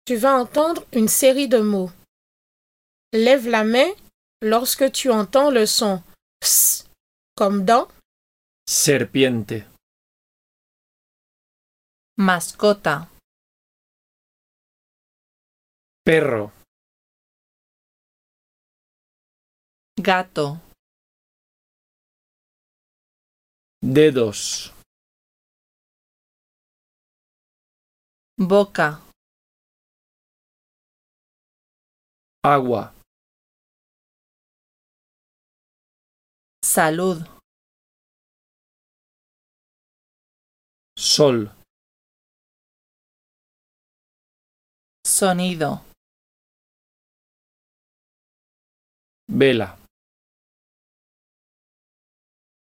Tu vas entendre une série de mots. Lève la main lorsque tu entends le son ps, comme dans serpiente, mascota, perro, gato, dedos, boca, agua, salud, sol, sonido, vela.